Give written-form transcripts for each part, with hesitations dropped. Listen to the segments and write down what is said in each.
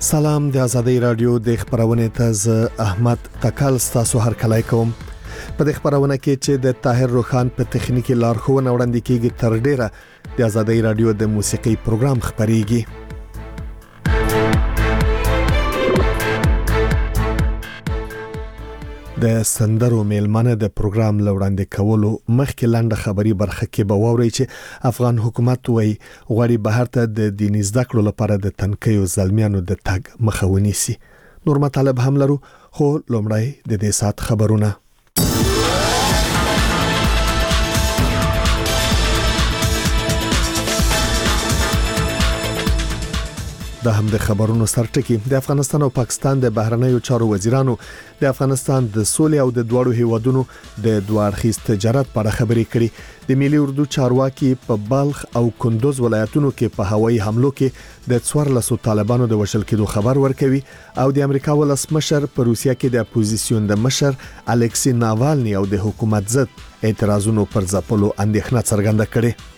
سلام د ازادي رادیو د خبرونه تاز احمد تکل تاسو هر کله کوم په د خبرونه کې چې د طاهر روخان په تخنیکی لارښوونه وړاندې کیږي تر ډیره د ازادي رادیو د موسیقي پروګرام خبريږي. د سندرو میلمنه د پروګرام لوړاندې کولو مخکې لاندې خبري برخه کې به ووري چې افغان حکومت وایي غواړي بهر ته د دیني زده کړو لپاره د تنکیو زلمیانو د تګ مخه ونیسي. نور مطالب هم لرو خو لومړی د دې سات خبرونه. د هم د خبرونو سرټکی د افغانستان او پاکستان د بهرنیو چارو وزیرانو د افغانستان د سولې او د دوړو هیوادونو د دوارخیز تجارت په اړه خبرې کړي. د ملي اردو چارواکي په بلخ او کندوز ولایتونو کې په هوایي حملو کې د 14 طالبانو د وژل کېدو خبر ورکوي او د امریکا ولسمشر په روسیا کې د اپوزیسیون د مشر الکسی ناوالني او د حکومت ضد اعتراضونو پر ځپلو اندېښنه څرګنده کړې.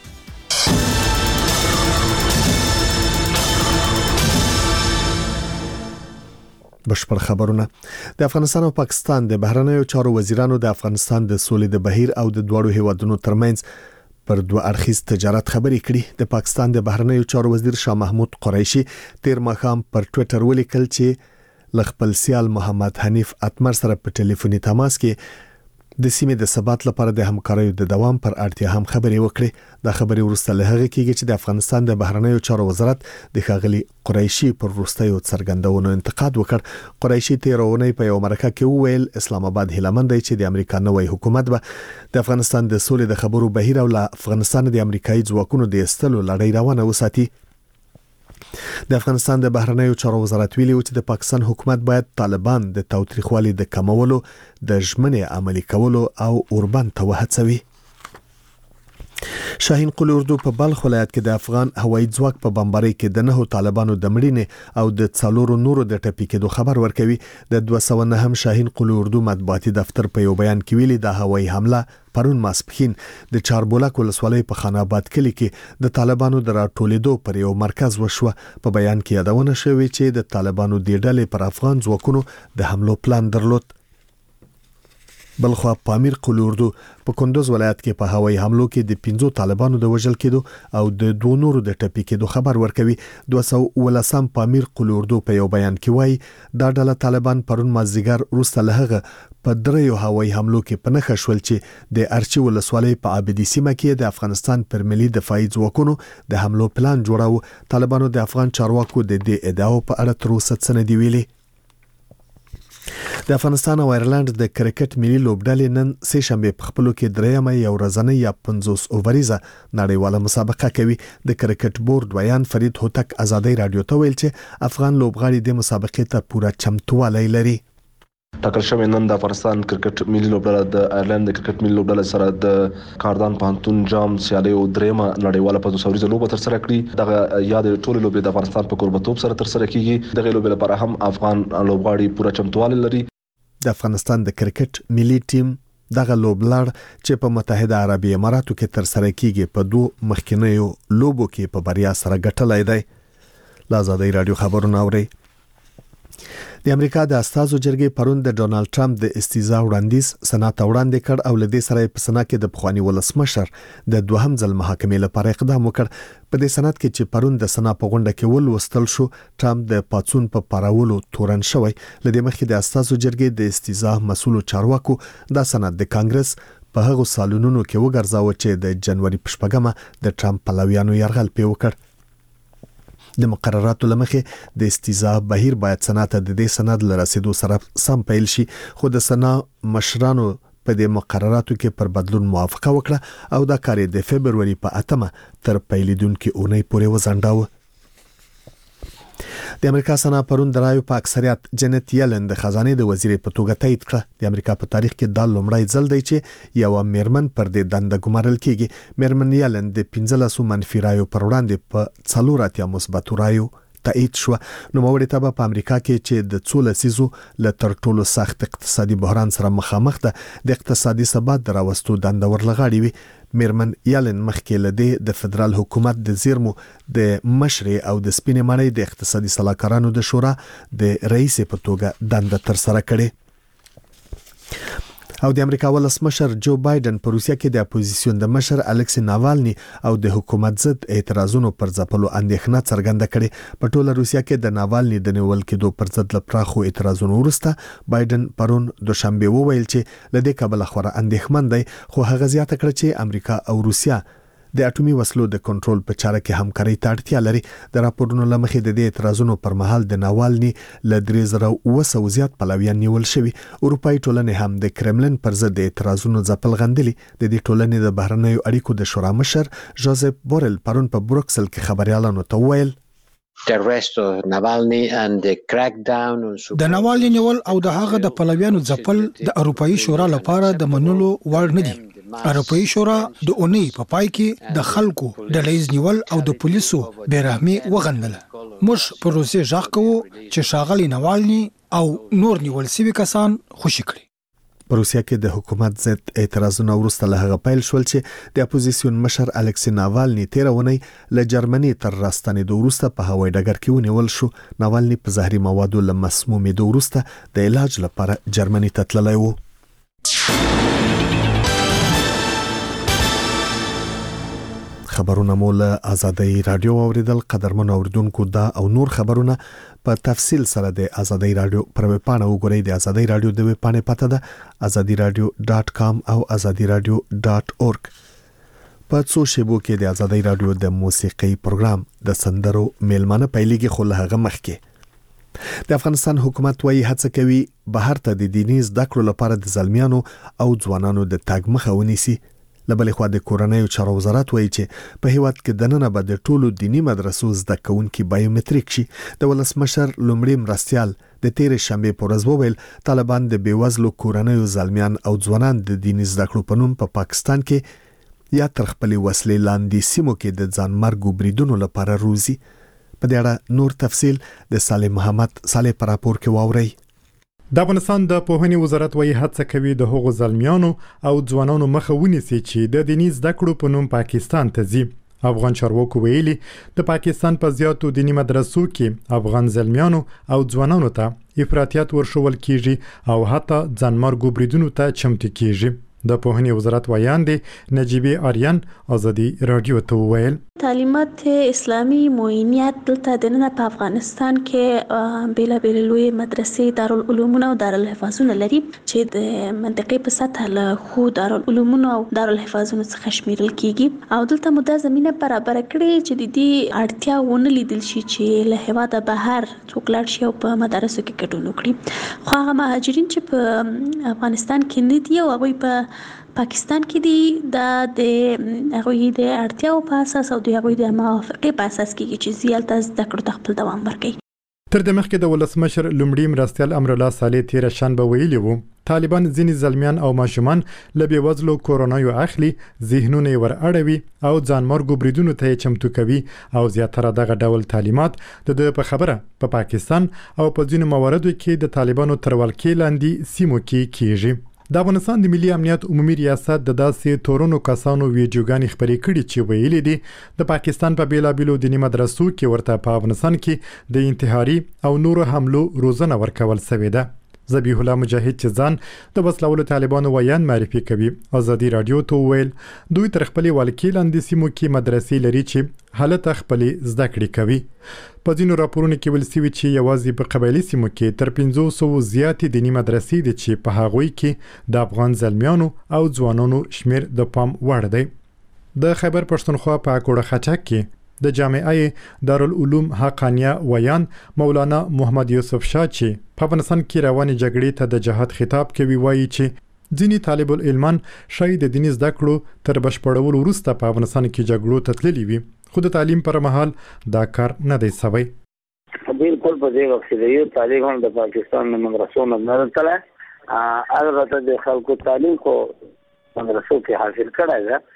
بشپړ خبرونه. د افغانستان او پاکستان د بهرنیو چارو وزیرانو د افغانستان د سولې د بهیر او د دوړو هیوادونو ترمنځ پر دوه اړخیز تجارت خبرې کړي. د پاکستان د بهرنیو چارو وزیر شاه محمود قریشي تیر ماښام پر ټوئیټر ولیکل چې لخپل سیال محمد حنیف اتمر سره په ټلیفوني تماس کې د سیمې د ثبات لپاره د همکاریو د دوام پر اړتیا هم خبرې وکړي. دا خبرې ورسته له هغه کېږي چې د افغانستان د بهرنیو چارو وزارت د ښاغلي قریشي پر وروستیو څرګندونو انتقاد وکړ. قریشي تیرونه په یو مرکه کې وویل اسلام آباد هیلمند دی چې د امریکا نوې حکومت به د افغانستان د سولې د خبرو بهیر او له افغانستان د امریکایي ځواکونو د استلو لړۍ روانه وساتي. د افغانستان د بهرنیو چارو وزارت ویلي چې د پاکستان حکومت باید طالبان د تاوتریخوالي د کمولو د ژمنې عملي کولو او اوربند ته وهڅوي. شاهین قلی اردو په بلخ ولایت کې د افغان هوایي ځواک په بمبارۍ کې د 9 طالبانو د مړینې او د 4 نورو د ټپي کېدو خبر ورکوي. د 209 شاهین قلی اردو مطبوعاتي دفتر په یو بیان کې ویلي د هوایي حمله پرون ماسپخین د چاربولک ولسوالۍ په خان آباد کلی کې د طالبانو د راټولیدو پر یو مرکز وشوه. په بیان کې یادونه شوې چې د طالبانو د ډلې پر افغان ځواکونو د حملو پلان درلود. بلخوا پامیر قلی اردو په کندوز ولایت کې په هوایي حملو کې د 15 طالبانو د وژل کېدو او د 2 نورو د ټپي کېدو خبر ورکوي. 213 پامیر قلی اردو په یو بیان کې وایي دا ډله طالبان پرون مازیګر وروسته له هغه په 3 هوایي حملو کې په نښه شول چې د ارچي ولسوالۍ په عابدي سیمه کې د افغانستان پر ملي دفاعي ځواکونو د حملو پلان جوړاو. طالبانو د افغان چارواکو د دې ادعاو په اړه تر اوسه څه نه دی ویلي. د افغانستان او ایرلند د کرکټ ملي لوبډلې نن سه شنبه په خپلو کې درېمه یو ورځنۍ یا 50 اووریزه نړیواله مسابقه کوي. د کرکټ بورډ ویان فرید هوتک ازادي رادیو ته ویل چې افغان لوبغاړي د مسابقې ته پوره چمتووالی لري. ټاکل شوی نن د افغانستان کرکټ ملي لوبډله د ایرلند د کرکټ ملي لوبډله سره د کاردان پوهنتون جام سیالیو درېمه نړیواله 50 اووریزه لوبه تر سره کړي. دغه یاد ټولې لوبې د افغانستان په کوربتوب سره تر سره کیږي. دغه لوبې لپاره هم افغان لوبغاړي پوره چمتووالی لري. د افغانستان د کرکټ ملي ټیم دغه لوبلړ چې په متحده عربی اماراتو کې تر سره کیږي په 2 مخکینیو لوبو کې په بریا سره ګټلای دی. لازادي رادیو خبرونه اوري. د امریکا د استازو جرګې پرون د ډونالد ټرمپ د استیزا وړاندیز سنات وړاندې کړ او لدې سره په سنا کې د پخوانی ولسمشر د دوهم ځل محاکمې لپاره اقدام وکړ. په دې سنات کې چې پرون د سنا په غونډه کې ولوستل شو ټرمپ د پاتسون په پاراولو تورن شوی. لدې مخکې د استازو جرګې د استیزا مسؤل چارواکو د سنات د کانګرس په هغو سالونونو کې وګرځاو چې د جنوري په 8 د ټرمپ پلویانو یرغل پی وکړ. د مقرراتو لمخې د استیزا بهیر باید سنات د دې سند لرسیدو سره سم پیل شي. خو د سنا مشرانو په دې مقرراتو کې پر بدلون موافقه وکړه او دا کار د فبرवरी په 8 تر پیلیدونکو اونۍ پورې وزنډاوه. د امریکا سنا پرون درایو په اکثریت جنت یلن د خزانه د وزیر په توګه تایید کړه. د امریکا په تاریخ کې دا لومړی ځل دی چې یو میرمن پر دې دنده ګمارل کیږي. میرمن یلن د 15 منفي رایو پر وړاندې په 4 مثبت رایو تایید شو. نو موري ته په امریکا کې چې د 14 لسیزو ل تر ټولو سخت اقتصادي بحران سره مخامخ ده د اقتصادي ثبات دراوستو دند ورلغاړي وي. میرمن یالن مخکې لدې د فدرال حکومت د زیرمو د مشر او د سپینې مړۍ د اقتصادي صلاحکارانو د شورا د رئیس په توګه دند تر سره کړي. او د امریکا ولسمشر جو بایدن په روسیا کې د اپوزیسیون د مشر الکسی ناوالني او د حکومت ضد اعتراضونو پر ځپلو اندېښنه څرګنده کړې. په ټوله روسیا کې د ناوالني د نیول کېدو پر ضد لپاره اعتراضونو وروسته بایدن پرون دوشنبه وویل چې لدې کابل خورا اندېښمن دی، خو هغه زیاته کړ چې امریکا او روسیا د اټومي وسلو د کنټرول په چاره کې همکاري ته اړتیا لري. د راپورونو لمخې د دې اعتراضونو پر مهال د ناوالني ل 3000 زیات پلویان نیول شوي. اروپאי ټولنې هم د کرملن پر ضد د اعتراضونو ځپل غندلي. د دې ټولنې د بهرنیو اړیکو د شورا مشر جوزف بورل پرون په بروکسل کې خبريالانو ته وویل د ناوالني نیول او د هغه د پلویانو ځپل د اروپאי شورا لپاره د منلو وړ نه دي. اروپאי شورا د اونۍ په پای کې د خلکو د لیز نیول او د پولیسو بیرحمي وغندله. موږ په روسي ځخ کوو چې شاغلي ناوالني او نور نیول سوي کسان خوشی کړي. په روسیا کې د حکومت ضد اعتراضونه وروسته له هغه پیل شول چې د اپوزیسیون مشر الکسی ناوالني 13 ونې له جرمني تر راستنېدو وروسته په هوایي ډګر کې ونیول شو. ناوالني په زهري موادو له مسمومېدو وروسته د علاج لپاره جرمني ته تللی و. خبرونه مول آزادۍ رادیو اوریدل. قدرمن اوریدونکو دا او نور خبرونه په تفصیل سره د آزادۍ رادیو پر ویب پاڼه وګورئ. د آزادۍ رادیو د ویب پاڼې پته ده azadiradio.com او azadiradio.org. په څو شیبو کې د آزادۍ رادیو د موسیقي پروګرام د سندرو میلمانه پیلېږي، خو له هغه مخکې د افغانستان حکومت وايي هڅه کوي بهر ته د دیني زده کړو لپاره د زلمیانو او ځوانانو د تګ مخه ونیسي. لبلې خو د کورنۍ چارو وزارت وايي چې په هیواد کې دننه به د ټولو دینی مدرسو زده کوونکي بایومټریک شي. د ولسمشر لومړی مرستیال د تیرې شنبه په ورځ وویل طالبان د بیوزلو کورنۍ زلمیان او ځوانان د دینی زده کړو په نوم په پاکستان کې یا تر خپلې وسلې لاندې سیمو کې د ځان مرګ بریدونو لپاره روزي. په دې اړه نور تفصیل د صالح محمد صالح پر راپور کې واورئ. د افغانستان د پوهنې وزارت وايي هڅه کوي د هغو زلمیانو او ځوانانو مخه ونیسي چې د دیني زده کړو په نوم پاکستان ته ځي. افغان چارواکو ویلي د پاکستان په زیاتو دینی مدرسو کې افغان زلمیانو او ځوانانو ته افراطیت ورشول کیږي او حتی ځانمرګ بریدونو ته چمتو کیږي. د پوهنې وزارت وایاندې نجیبه آریان آزادی رادیو ته وویل تعلیمات اسلامی معینیت دلته دننه په افغانستان کې بیلا بیل لوی مدرسې دارالعلوم او دارالحفاظونه لري چې د منطقې په سطح له خو دارالعلوم او دارالحفاظونو څخه شمیرل کیږي او دلته مودا زمينه برابر کړي چې د دې اړتیا ونه لیدل شي چې له هواده بهر څوک لاړ شي او په مدرسو کې ګډون وکړي. خو هغه مهاجرین چې په افغانستان کې نه دي او هغه په پاکستان کې دي د هغوی د اړتیاو په اساس او د هغوی د موافقې په اساس کې چې زیات زده کړو خپل دوام ورکړي. تر دې مخکې د ولسمشر لومړي مرستیال امر الله صالح تیر شنبه ویلي وو طالبان ځینې زلمیان او ماشومان له بیوزلو کورونایو اخلي، ذهنونه ور اړوي او ځانمرګ بریدونو ته چمتو کوي او زیاتره دغه ډول تعلیمات د په خبره په پاکستان او په ځینو مواردو کې د طالبانو تر ولکې لاندې سیمو کې کیږي. د افغانستان د ملي امنیت عمومي ریاست د داسې تورونو کسانو ویډیوګانې خپرې کړي چې ویلي دي د پاکستان په بیلابیلو دینی مدرسو کې ورته په افغانستان کې د انتحاري او نورو حملو روزنه ورکول شوې ده. ذبیح الله مجاهد چې ځان د وسلوالو طالبانو ویان معرفي کوي آزادی رادیو ته ویل دوی تر خپلې ولکې لاندې سیمو کې مدرسې لري چې حالت خپلې زده کړې کوي. په ځینو راپورونو کې ویل شوي چې یوازې په قبایلي سیمو کې تر 500 زیاتې دینی مدرسې دي چې په هغوی کې د افغان زلمیانو او ځوانانو شمیر د پام وړ دی. د خیبر پښتونخوا په کوړه خټک کې د جامعه دارالعلوم حقانیه ویان مولانا محمد یوسف شاه چې په افغانستان کې روانې جګړې ته د جهاد خطاب کوي وایي چې ځینې طالب العلمان شاید د دیني زده کړو تر بشپړولو وروسته په افغانستان کې جګړو ته تللي وي خو د تعلیم پر مهال دا کار نه دی شوی. بالکل په دې وخت کې یو طالب هم د پاکستان د مدرسو نه راځي البته د خلکو تعلیم کو مدرسو کې حاصل کړای دی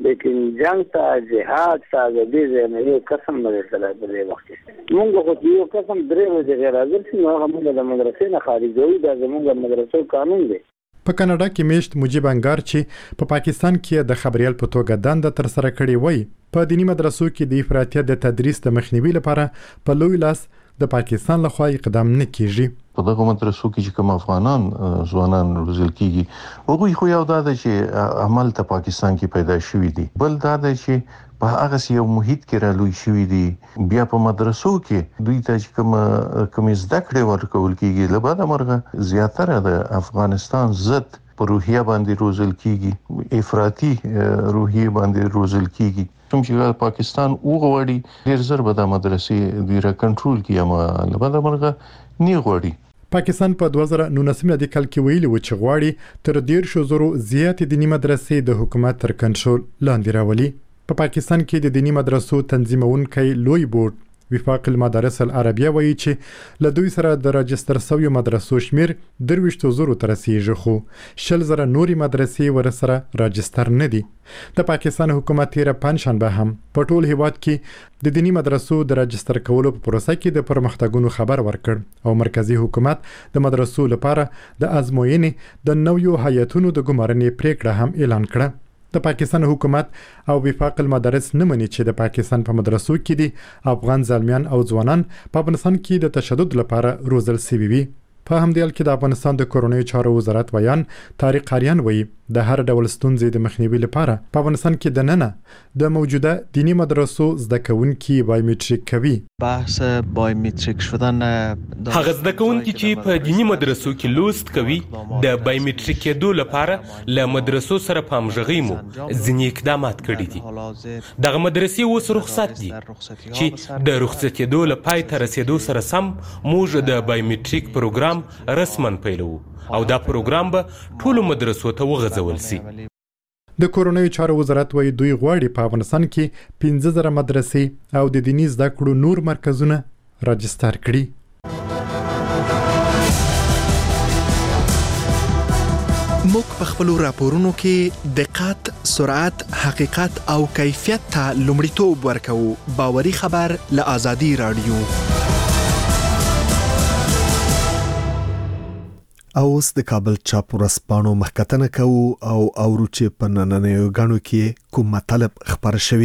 لیکن جنگ ته جهاد ته د دې نه یو قسم نه درته په دې وخت کې موږ خو یو قسم درې ورځې غیر حاضر شو هغه موږ د مدرسې نه خارجوي دا زموږ مدرسو قانون دی. په کاناډا کې میشت مجيب انګار چې په پاکستان کې د خبريال په توګه دنده تر سره کړې وای په دینی مدرسو کې د افراطیت د تدریس د مخنیوي لپاره په لوی لاس د پاکستان لخوا اقدام نه کیږي. په دغه مدرسو کې چې کوم افغانان ځوانان روزل کیږي هغه خو یو دا چې عمل ته پاکستان کې پیدا شوی دي بل دا چې په هغه یو محیط کې را لوي شوی دي بیا په مدرسو کې دوی ته چې کوم زده کړې ورکول کیږي لباده مرغه زیاتره د افغانستان ضد په روحیه باندې روزل کیږي افراطي روحیه باندې روزل کیږي کوم چې پاکستان وغوړي ډیر زر به د مدرسې د کنټرول کیما لباده مرغه نه غوړي. پاکستان په 2019 کال کې ویلي و چې غواړي تر 1,000 زیات دینی مدرسې د حکومت تر کنټرول لاندې راولي. په پاکستان کې د دینی مدرسو تنظیمونکي لوی بورډ وفاق المدارس العربیه وایي چې له دوی سره د راجستر شویو مدرسو شمیر 23,000 ته رسیږي خو 10,000 نوري مدرسې ورسره راجستر نه دي. د پاکستان حکومت تیر پنځشنبه هم په ټول هیواد کې د دینی مدرسو د راجستر کولو په پروسه کې د پرمختګونو خبر ورکړ او مرکزی حکومت د مدرسو لپاره د ازموینې د نویو هیئتونو د ګمارنې پریکړه هم اعلان کړه. د پاکستان حکومت او وفاق المدارس نه مني چې د پاکستان په مدرسو کې دي افغان زلمیان او ځوانان په افغانستان کې د تشدد لپاره روزل شوي وي. په همدې حال کې د افغانستان د کورونیو چارو وزارت ویان طارق قاریان وایي د هر ډول ستونزې د مخنیوي لپاره په افغانستان کې د ننه د موجوده دینی مدرسو زده کوونکي بایومټریک کوي. بحث بایومټریک شدن هغه زده کوونکي چې په دینی مدرسو کې لوست کوي د بایومټریک کېدو لپاره له مدرسو سره په همغږي مو ځینې اقدامات کړي دي. دغه مدرسې اوس رخصت دي چې د رخصتېدو له پای ته رسیدو سره سم موږ د بایومټریک پروګرام رسمن پیلو او دا پروګرام به ټولو مدرسو ته وغځول شي. د کورونیو چارو وزارت وایي دوی غواړي په افغانستان کې 15,000 مدرسې او د دیني زده کړو نور مرکزونه راجستر کړي. موږ په خپل راپورونو کې دقت، سرعت، حقیقت او کیفیت ته لومړیتوب ورکوو. باوري خبر له آزادي رادیو. اوس د کابل چاپ ورځپاڼو مخکتنه کوو او اورو چې په نننیو غاڼو کې کوم مطلب خبر شوی.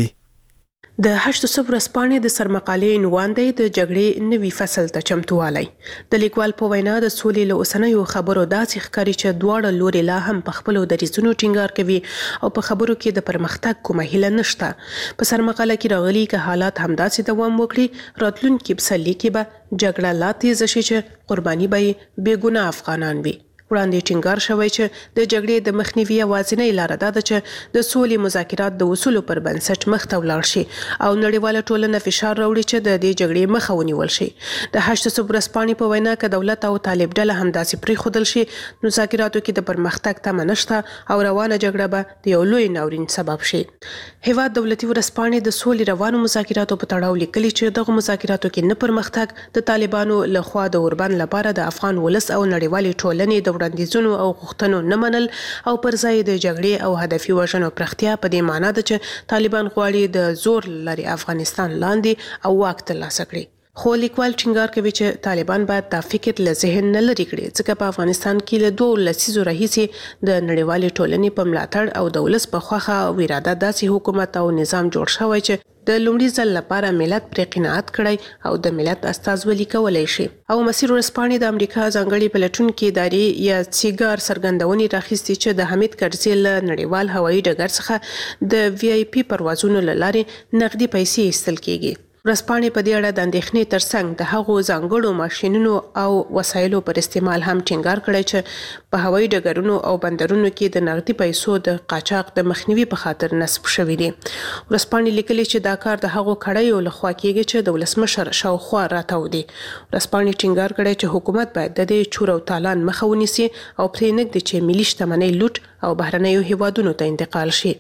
د 800 ورځپاڼې د سرمقالې عنوان دی د جګړې نوي فصل ته چمتووالی. د لیکوال په وینا د سولې له اوسنیو خبرو داسې ښکاري چې دواړه لوري لا هم په خپلو دریځونو ټینګار کوي او په خبرو کې د پرمختګ کومه هیله نشته. په سرمقاله کې راغلي که حالات همداسې دوام وکړي راتلونکي پسرلي کې به جګړه لا تیزه شي چې قرباني به یې بېګناه افغانان وي. وړاندې ټینګار شوی چې د جګړې د مخنیوي یوازینۍ لاره دا ده چې د سولې مذاکرات د اصولو پر بنسټ مخ ته ولاړ شي او نړیواله ټولنه فشار راوړي چې د دې جګړې مخه ونیول شي. د 800 ورځپاڼې په وینا که دولت او طالب ډله همداسې پرېښودل شي نو مذاکراتو کې د پرمختګ تمه نشته او روانه جګړه به د یو لوی ناورین سبب شي. هیواد دولتي ورځپاڼې د سولې روانو مذاکراتو په تړاو لیکلي چې دغه مذاکراتو کې نه پرمختګ د طالبانو لخوا د اوربند لپاره د افغان ولس او نړیوالې ټولنې د وړاندیزونو او غوښتنو نه منل او پر ځای د جګړې او هدفي وژنو پراختیا په دې معنی ده چې طالبان غواړي د زور لري افغانستان لاندې او واک ترلاسه کړي. خو لیکوال ټینګار کوي چې طالبان باید دا فکر له ذهن نه لرې کړي ځکه په افغانستان کې له 2 لسیزو راهیسې د نړیوالې ټولنې په ملاتړ او د ولس په خوښه او اراده داسې حکومت او نظام جوړ شوی چې د لومړي ځل لپاره ملت پرې قناعت کړی او د ملت استازولي کولی شي. او مسیر ورځپاڼې د امریکا ځانګړي پلټونکي ادارې یا سیګار څرګندونې راخیستې چې د حمید کرزي له نړیوال هوایي ډګر څخه د VIP پروازونو له لارې نغدي پیسې ایستل کیږي. ورځپاڼې په دې اړه د اندېښنې ترڅنګ د هغو ځانګړو ماشینونو او وسایلو پر استعمال هم ټینګار کړی چې په هوایي ډګرونو او بندرونو کې د نغدي پیسو د قاچاق د مخنیوي په خاطر نصب شوي دي. ورځپاڼې لیکلي چې دا کار د هغو کړیو لخوا کیږي چې د ولسمشر شاوخوا راتاو دي. ورځپاڼې ټینګار کړی چې حکومت باید د دې چور او تالان مخه ونیسي او پرې نږدي چې ملي شتمنۍ لوټ او بهرنیو هیوادونو ته انتقال شي.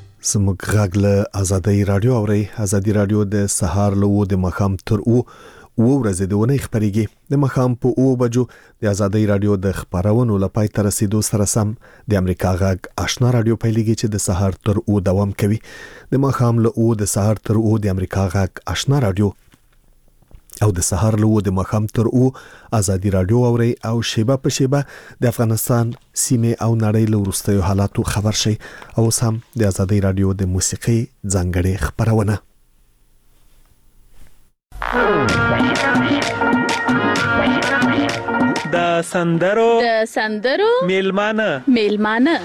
زموږ غږ له آزادۍ رادیو اوري. آزادۍ رادیو د سهار له 9 د مخام تر 10 ورځې د ونې خبريږي د مخام په 9 بجو د آزادۍ رادیو د خبرونو لپاره تر رسیدو سره سم د امریکا غږ آشنا رادیو پیلېږي چې د سحر تر 9 دوام کوي د مخام له 9 د سحر تر 9 د امریکا غږ آشنا رادیو او د سحر له 9 د مخام تر 9 آزادۍ رادیو اوري او شیبه په شیبه د افغانستان سیمه او نړۍ له وروستیو حالاتو خبر شي او سم د آزادۍ رادیو د موسیقي ځانګړي خبرونه د سندرو میلمانه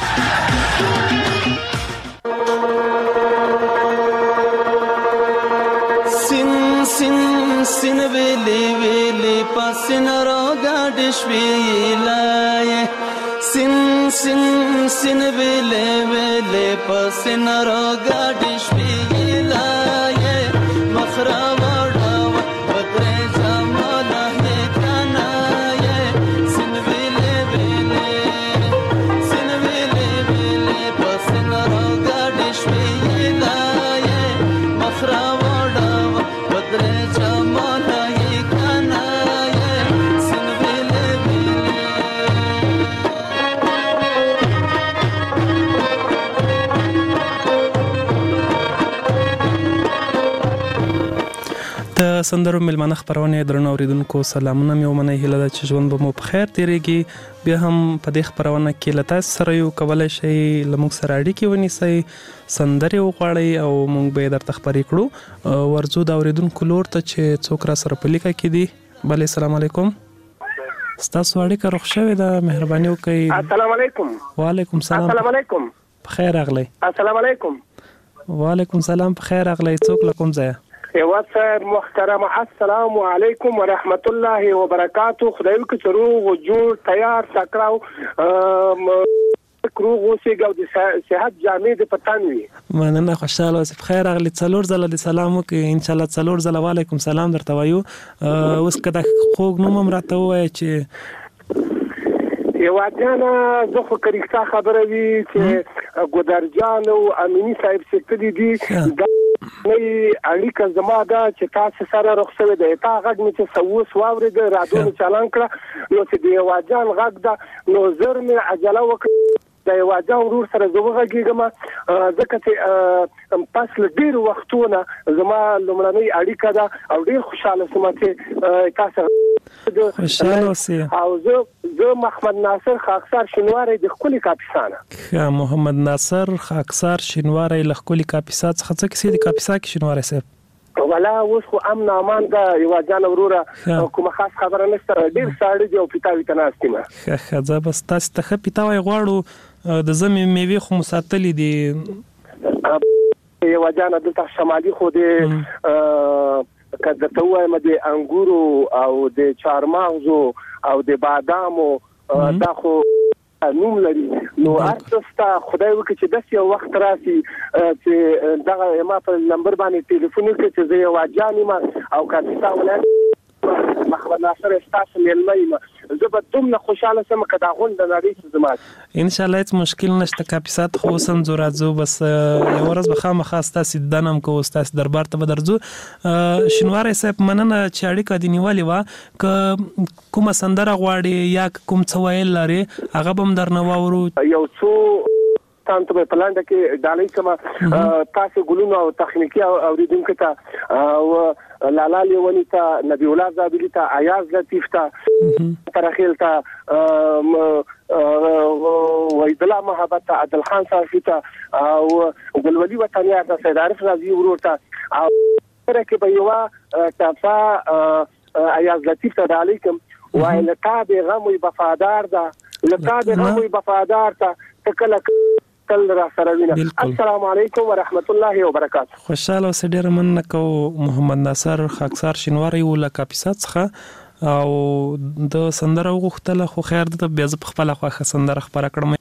سین ویلی پاسین را گاډش ویلای سین ویلی پاسین را گاډش ویلای مخرا سندرو ملمانه خبرونه درنو اوریدونکو سلامونه مې ومنه هیله ده چې ژوند به مو په خیر تیریږي بیا هم په دې خبرونه کې لته سره یو کولای شي لموږ سره اړیکې ونیسي سندري وغواړي او موږ به درته خبرې کړو ورزو د اوریدونکو لور ته چې څوک را سره په لیکه کې دي بله السلام علیکم ستاسو اړیکه روغ شوې ده مهرباني وکړئ السلام علیکم وعلیکم سلام السلام علیکم په خیر راغلی السلام علیکم وعلیکم سلام په خیر راغلی څوک له کوم ځایه وسر محترم السلام علیکم ورحمت الله وبرکاته خدای وکړي چې روغ او جوړ تیار تکراو کروغ اوسېږي او د صحت جامې د پتان وي مننه خوشاله اوسې په خیر راغلی څلور ځله د سلام وکړي انشاءالله څلور ځله وعلیکم سلام درته وایو اوس که د خوږ نوم هم راته ووایه چې یو ځانه زه خو کریکسا خبره وي چې ګودرجان او امینی صاحب سکتلی دي اړیکه زما ده چې تاسو سره رخصوي ده تا غږ مې چې سوس واورید رادیو چالان کړه نو چې دی واجان غږ ده نو زر مې عجله وکړه د واجان ورور سره زه غږیږم ځکه چې پس له ډیر وختونه زما لومړنۍ اړیکه ده او ډیر خوشاله سم چې تاسو خوشاله اوسئ او زه محمد ناصر خاکسار شینواری د خپل کاپیسانه محمد ناصر خاکسار شینواری له خپل کاپیسا څخه څه کیسې د کاپیسا کې شینواری صاحب ولا اوس خو امن امان ده یو ځان وروره کومه خاص خبره نشته ډیر ساړه دی او پیتاوي تناستمه خزه بس تاسو ته پیتاوي غواړو د زمي میوه خو مساتلی دي یو ځان د شمالي خو دی کله ته وایم د انګورو او د چارمغزو او د بادامو دا خو نوم لري نو ارتستا خدای وکړي چې داسې یو وخت راسي چې دغه ما په نمبر باندې ټلیفون وکړي چې زه یو اجانې ما او کاپیسا ولایت محمد ناصر استاسو ملمه زه به دومره خوشاله سم که دا غونډه نړۍ زما ان شاء الله هیڅ مشکل نشته کاپیسات خو سم زو راځو بس یو ورځ به خامخا ستاسو دنم کو ستاسو دربار ته درځو شینواری صاحب مننه چې اړیکه دی نیولې وا ک کومه سندره غواړي یا کوم څه ویل لري هغه بم درنه واورو یو څو تاسو په پلان کې ډالۍ کما تاسو ګلونو او تخنیکی اوریدونکو ته او لالا لیونی ته نبی الله زابلی ته ایاز لطیف ته ترخیل ته ویدلا محبت ته عادل خان صافی ته او ګلولي وطنیا ته سید عارف رضی ورور ته او سره کې به یو تاسو ایاز لطیف ته ډالۍ کوم وای لکه پیغام وي وفادار ده لکه پیغام وي وفادار ته کله تل را سره وینه السلام علیکم ورحمت الله وبرکاته خوشاله اوسئ ډیر مننه کو محمد ناصر خاکسار شینواری ول کاپیسات څخه او د سندره غوښتله خو خیر ده بیا ز په خپل خواخه سندره خبره کړم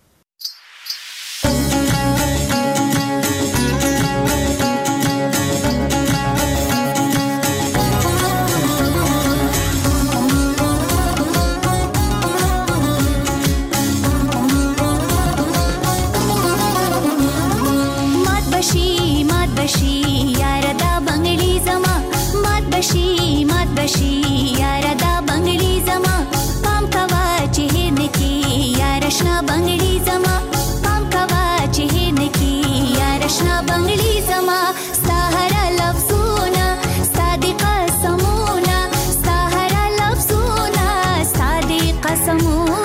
بشي یار دا بنگړي زما پام کوا چې نکی یار شنا بنگړي زما پام کوا چې نکی یار شنا بنگړي زما سحر لفظونه صادق قسمونه سحر لفظونه صادق قسمونه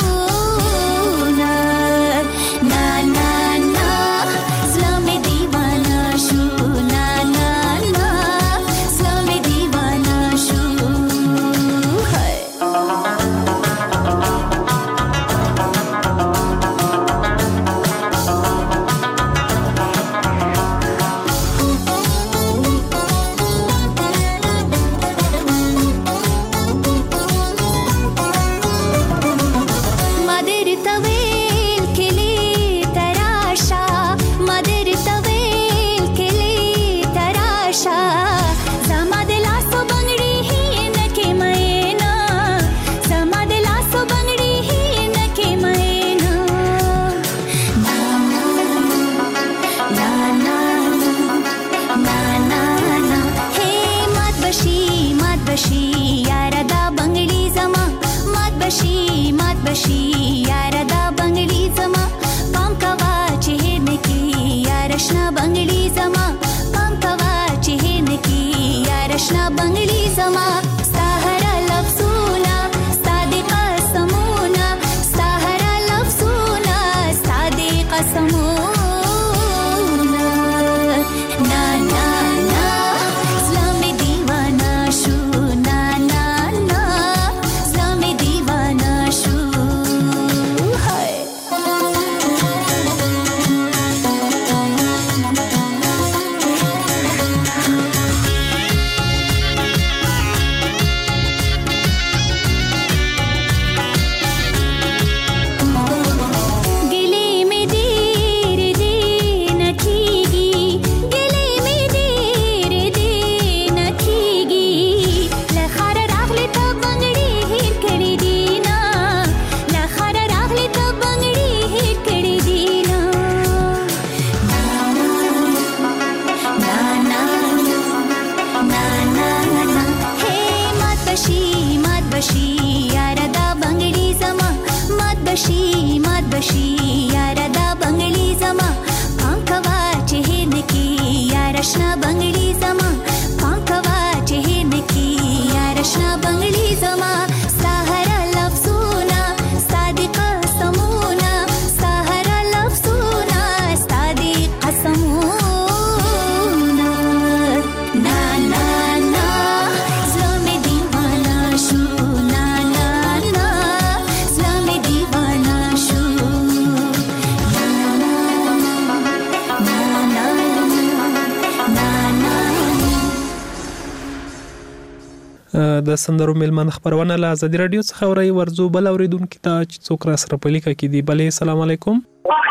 د سندرو میلمن خبرونه له ازادي رادیو څخه اوري ورزو بل اوریدونکو ته چې څوک را سره پلیکه کې دی بلې السلام علیکم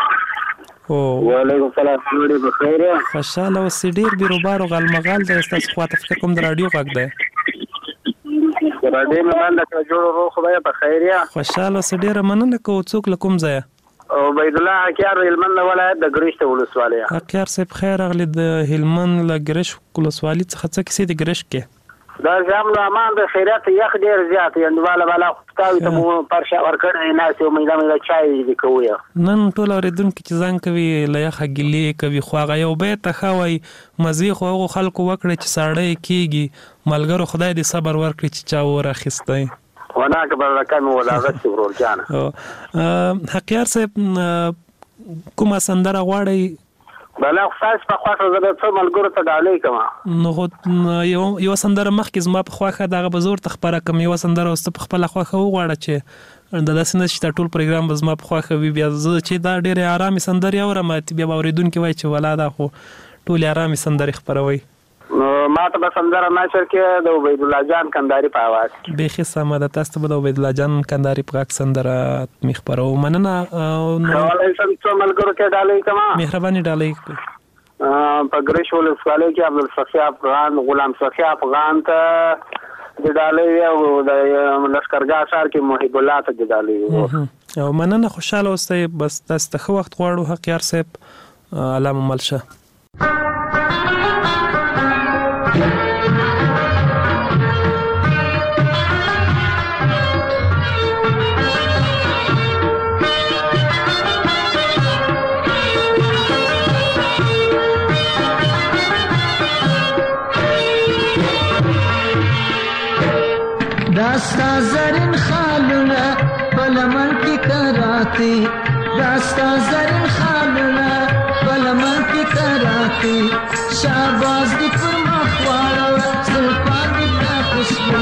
وعلیکم السلام ډېر بخیر خوشاله او سډیر بیروبار او غلمغال د استاس خواته فکر کوم د رادیو غږ دی رادیو من د جوړو روح خدای بخیر خوشاله سډیر مننه کو څوک لکم ځای او عبید الله حکیار هلمند ولایت د ګریش ولسوالۍ حکیار صاحب خیر اغلی د هلمند له ګریش ولسوالۍ څخه څه کیسې د ګریش کې دا زموږ امان د خیرات یخ ډیر زیات یندواله بالا خپل ته مو پرشه ورکړی نه چې مې چای دی کوی نن ټول اوریدونکو چې ځان کوي له یخ ګلی کوي خواغه یو به ته خوي مزي خو خلکو وکړي چې ساړی کیږي ملګرو خدای دې صبر ورکړي چې چا ورخصتای وناک برکم ولا غس ورور جان حقیار صاحب کومه سندره غواړي بلا خاص په خواخه زده څو ملګرو ته ډالۍ کما نو یو سندره مخکې زما په خواخه دغه بزور تخبره کوم یو سندره واست په خپل خواخه وغواړه چې د داسې نشته ټول پروګرام زما په خواخه وي بیا زه چې دا ډېر آرامي سندره اورم بیا اوریدونکو وای چې ولاده خو ټول آرامي سندره خبروي ما ته به سندره نشر کې د عبید الله جان کنداری په आवाज به خصه د تاسو د عبید الله جان کنداری په غږ سندره مخبرو مننه ولې څو ملګرو کې ډالۍ کما مهرباني ډالۍ په ګریش ولسوالۍ کې عبدالصفی افغان غلام صفی افغان ته د ډالۍ او د لشکرګاه ښار کې محب الله ته د ډالۍ او مننه خوشاله اوسئ بس تاسو ته خو وخت غواړو حقیار صاحب علامه ملشه داستا زرین خالونه پلمن کی کراتی داستا زرین خالونه پلمن کی کراتی شاباز دی پر مخواره زلفان دی تا خوشبو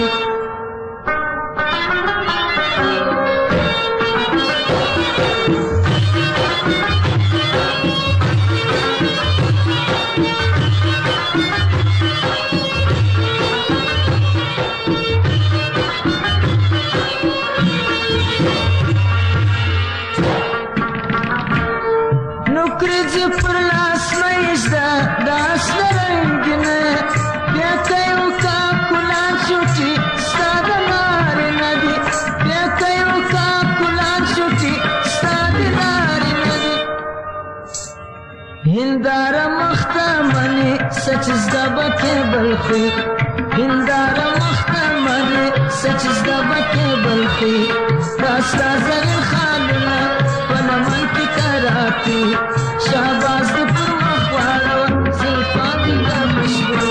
هنداره مختمنی سچز دبکه بلخی هنداره مختمنی سچز دبکه بلخی داستا زرین خالونه پلمن کی کراتی شاباز دی پر مخواره زلفان دی دا مشبو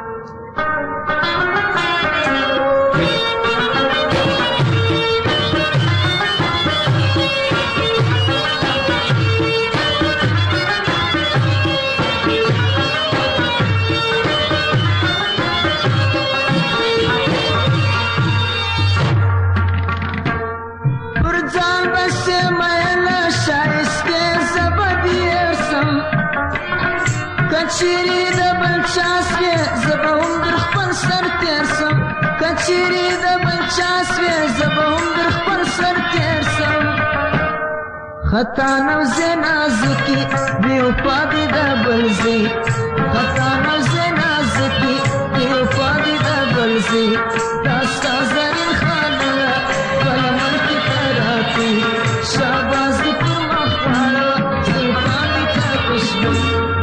کچری د بلچاسوی زبهم در خپل سر تیرسم کچری د بلچاسوی زبهم در خپل سر تیرسم خطا نوزه نازکی بیو پادی د بلزی خطا نوزه نازکی بیو پادی د بلزی داستا زرین خالونه پلمن کی کراتی شاباز دی پر مخواره زلفان دی تا خوشبو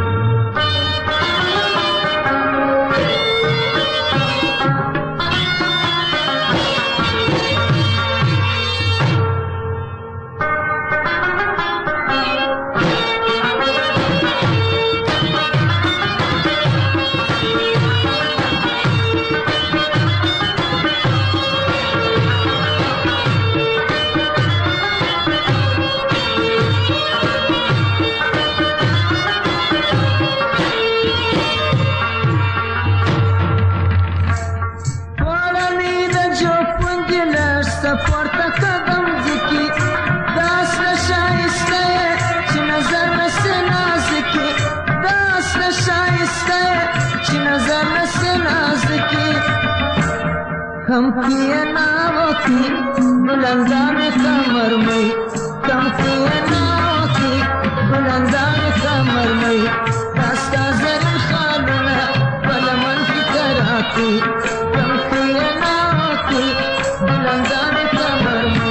کم کیے ناو کی بلندان کمر میں کم کیے ناو کی بلندان کمر میں داستا زرین خالونه پلمن کی کراتی کم کیے ناو کی بلندان کمر میں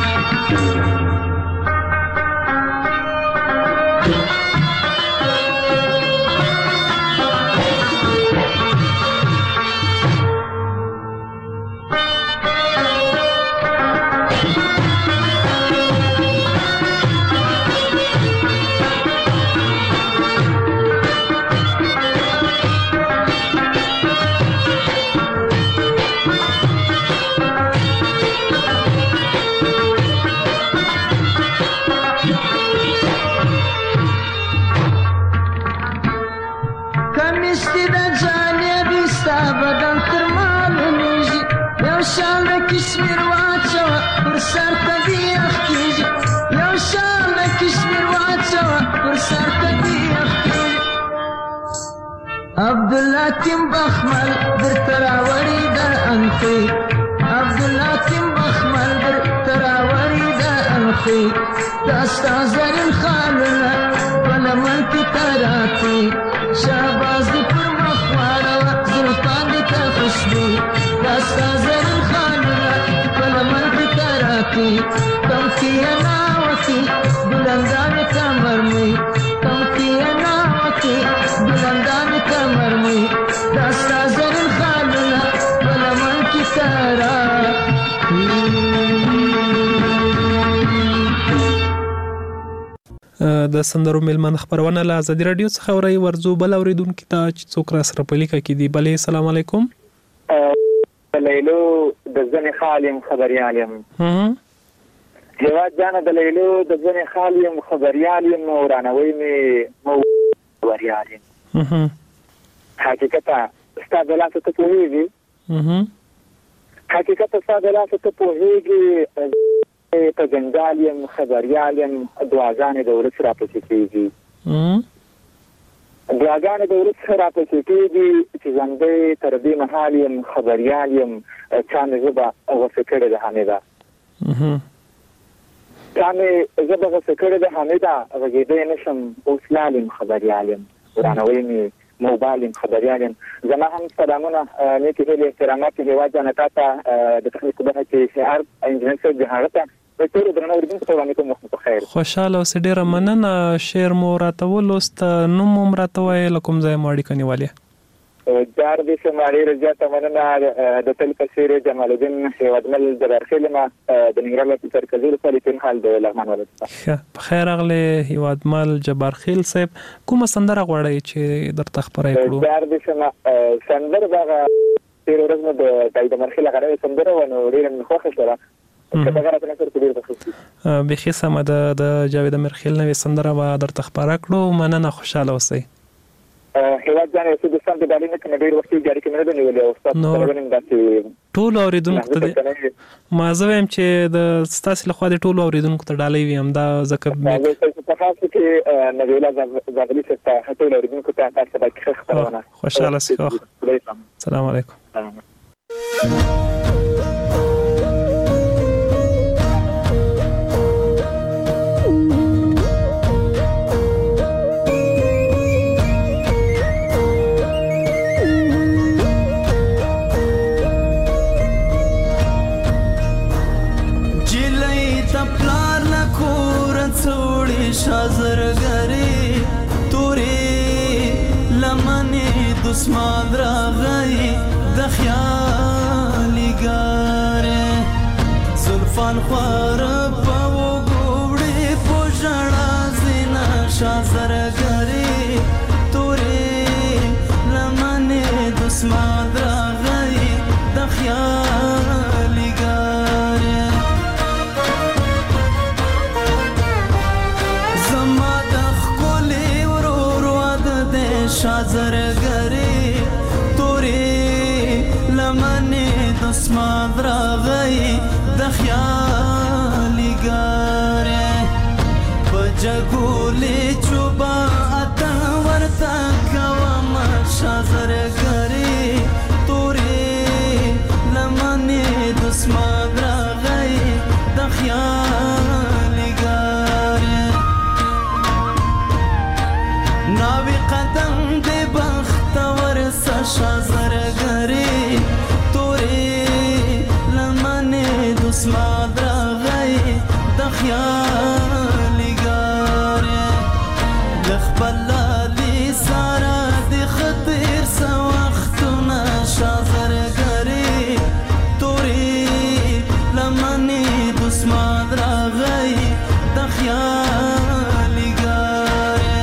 کشمیر واچو پر سر تدیخ کیج یو شام کشمیر واچو پر سر تدیخ کیج عبدالله تیم بخمل در تراوری در انخی عبدالله تیم بخمل در تراوری در انخی داستا زرین خالونه پلمن کی کراتی شاباز دی پر مخواره زلفان دی تا خوشبو داستا زرین خالونه پلمن کی کراتی کم کیے ناوکی بلندان کمر میں کم کیے ناوکی بلندان کمر میں داستا زرین خالونه پلمن کی کراتی د سندرو ملمن خبرونه له ازادي رادیو څخه اوري ورزو بل اوریدونکو ته چې څوک را سره په لیکه کې دی. بلې السلام علیکم. لیلو د ځنې خالیم خبریال یم هیواد جانه د لیلو د ځنې خالیم خبریال یم ورانوي مې خبریال یم حقیقتا ستا د لاسه ته پوهېږي حقیقتا ستا د لاسه ته پوهېږي په جنجال یم خبریال یم دعاګانې د ولس راپسې کېږي دعاګانې د ولس راپسې کېږي چې ژوندی تر دې مهال یم خبریال یم چا مې ژبه غوسه کړې ده حمیده چا مې ژبه غوسه کړې ده حمیده غږېدی نه شم اوس لال یم خبریال یم ورانوی مې موبایل یم خبریال یم زما هم سلامونه نیکې هیلې احترامات هېواد جانه تا ته د تخنیک په برخه کې شعر انجینر صاحب د هغه ته خوشاله اوسې ډېره مننه شعر مو راته ولوست نوم مو راته وایي له کوم ځای مو اړیکه نیولې جار دې شم ډېره زیاته مننه د تل په څېر جمال الدین هېوادمل جبارخیل یم د ننګرهار ولایت مرکزي ولسوالۍ تېنحال د لغمان ولایت ښه په خیر راغلی هېوادمل جبارخیل صاحب کومه سندره غواړئ چې درته خپره یې کړو جار دې شم سندره دغه تېره ورځ مو د جاوید مرخیل هغه سندره وه نو ډېره مې خوښه شوه بخي سمه د جاوید مرخیل نوې سندره به درته خپاره کړو مننه خوشاله اوسئ هیواد جان یو څه دوستان د ډالۍ نه کنه ډېر وخت یې جاری کې نه نیولې او ستاسو ټول اوریدونکو ته ما زه وایم چې د ستاسو لخوا د ټول اوریدونکو ته ډالۍ ویم دا ځکه په خاص کې نبیلا زغلی څخه ټول اوریدونکو ته تاسو به خبرونه خوشاله سئ السلام علیکم شازرګری تورې لمنې دسمان راغی د خیالي ګارې زلفان خوار په وګوړې پوجړا زینا شازرګری تورې لمنې دسمان راغی د خیالي ګارې شازرګری تورې لمنې دسمان راغی د خیالي ګارې په جګولې چوبا اته ورته کوم شازرګری تورې لمنې دسمان راغی د خیالي ګارې ناوی قدم دې بختور شازرګری تورې لمنې دسمان راغی د خیالي ګارې د خپل لالي ساره د خطر څه وختونه شازرګری تورې لمنې دسمان راغی د خیالي ګارې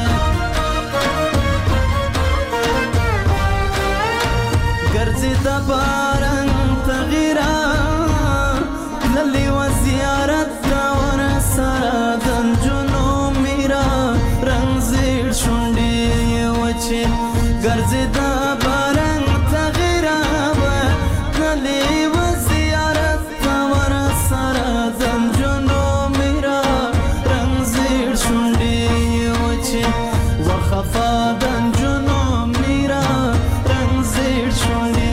د باران تغیرا للی و زیارت دا ور سره د جنو میرا رنگ زیر شونډې وچې ګرځي د باران تغیرا للی و زیارت دا ور سره د جنو میرا رنگ زیر شونډې وچې وخفا د جنو میرا رنگ زیر شونډې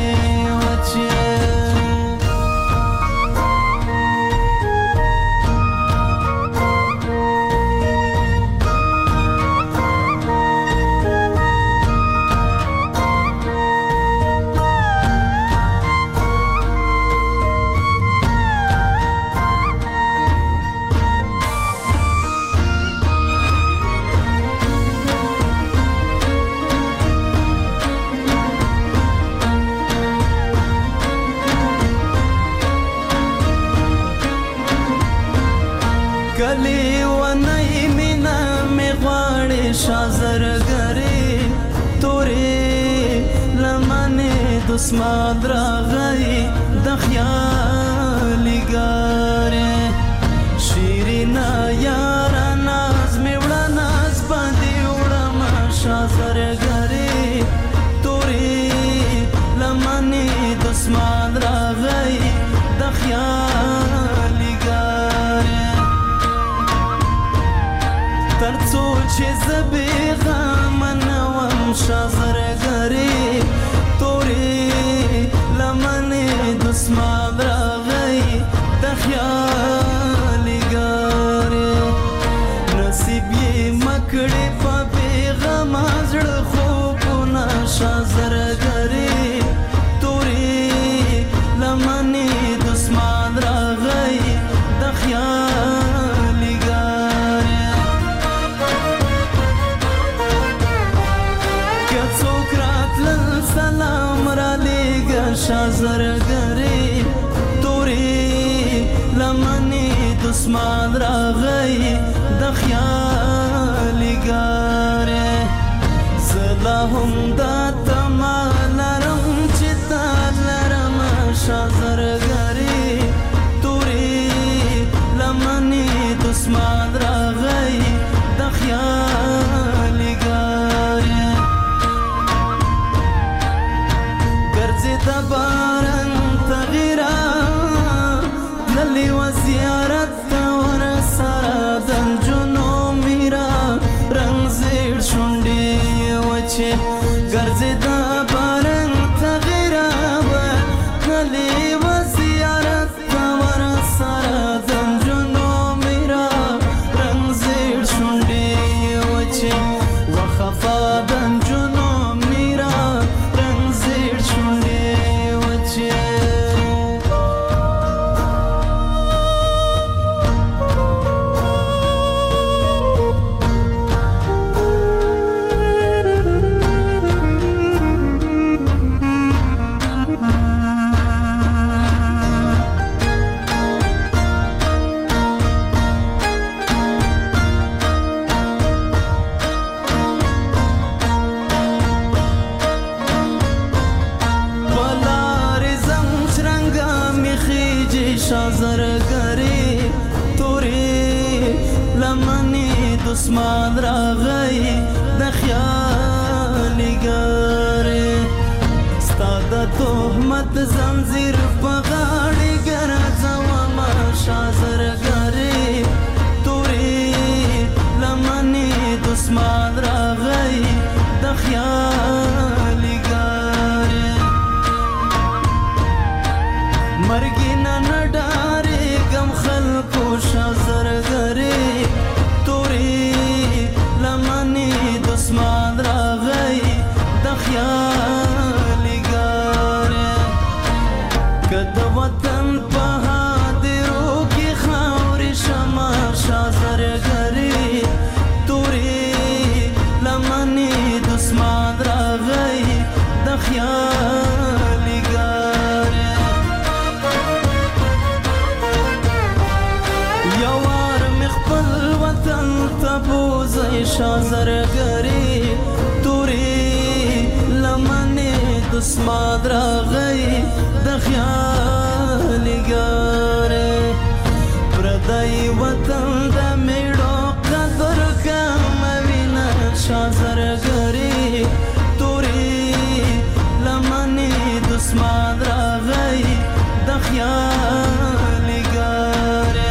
کلی ونای مینا می غواړي شازرګری تورې لمنې دسمال راغی د خیالیګارې شیرینا یارا ناز می وړه ناز باندې وړم شازرګرې تورې لمنې دسمال راغی د خیالیګارې ترڅو چې زبې غم نوم شازرګرې تورې لمنې دسمال راغی د خیالیګارې نصیب یې مکړې په بیغم زړه خوبونه شازرګرې تورې لمنې دسمال راغی د خیالیګارې که څوک راتلل سلام را لېږه شازرګرې تورې لمنې دسمال راغی د خیالیګارې زه لا هم دا تمه لرم چې تا لرم شازرګرې تورې لمنې دسمال راغی د خیالیګارې ګرځې د باران تغیرا للی و زیارت ور سره د نجونو میرا رنګ زیړ شونډې وچې ګرځې د باران تغیرا للی و زیارت ور سره د نجونو میرا رنګ زیړ شونډې وچې وخفا د نجونو میرا رنګ زیړ شونډې وچې شازرګرې تورې لمنې دسمال راغی د خیالیګارې ستا د تهمت زنځیر په غاړې ګرځوم شازرګرې تورې لمنې دسمال راغی د خیالیګارې مرګی نه ډارې غم خلکو شازرګرې تورې لمنې دسمال راغی د خیالیګارې که د وطن په هدیرو کې خاورې شمه شازرګرې تورې لمنې دسمال راغی د خیالیګارې تبوزی شازرګرې تورې لمنې دسمال راغی د خیالیګارې پردی وطن د میړو قدر کم وینه شازرګرې تورې لمنې دسمال راغی د خیالیګارې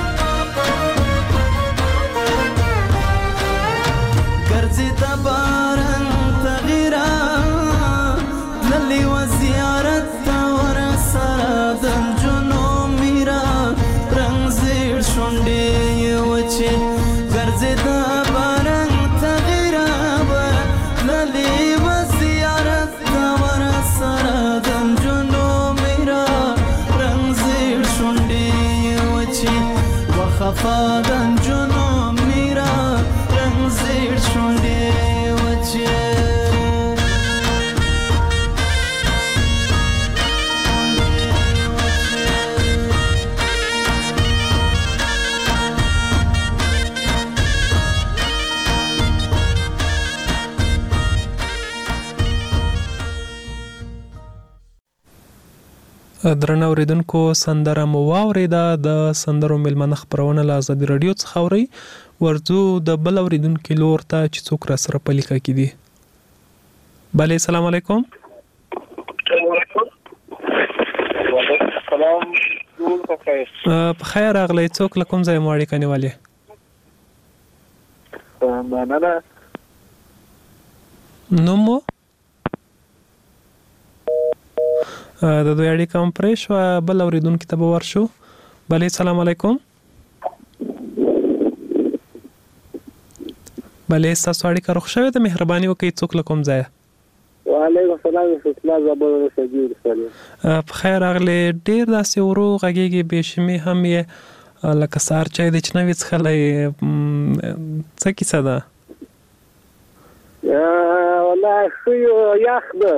ګرځې د باران تغیرا للی و زیارت ور سره د نجونو میرا رنګ زیړ شونډې وچې ګرځې د باران تغیرا للی و زیارت ور سره د نجونو میرا رنګ زیړ شونډې وچې وخفا د نجونو میرا رنګ زیړ شونډې وچې درنه اوریدونکو سندره مو واوریده د سندرو ملمنه خبرونه له ازادي رادیو څخه اوري ورځو د بل اوریدونکو لور ته چې څوک را سره پلیکا کې دي. بله السلام علیکم. په خیر راغلی. څوک له کوم ځای مو اړیکه نیولې؟ مننه. نوم مو؟ د دوی اړیکه هم پرې شوه. بل اورېدونکي ته به ورشو. بله السلام علیکم. بله ستاسو اړیکه رخ شوې ده، مهرباني وکړئ څوک له کوم ځایه؟ وعلیکم السلام ورحمة الله وبرکاته. په خیر راغلی. ډېر داسې ورو غږېږي، بې شمې هم یې لکه سهار چای دی چې نه وي څښلی. څه کیسه ده؟ والله ښه یخ ده.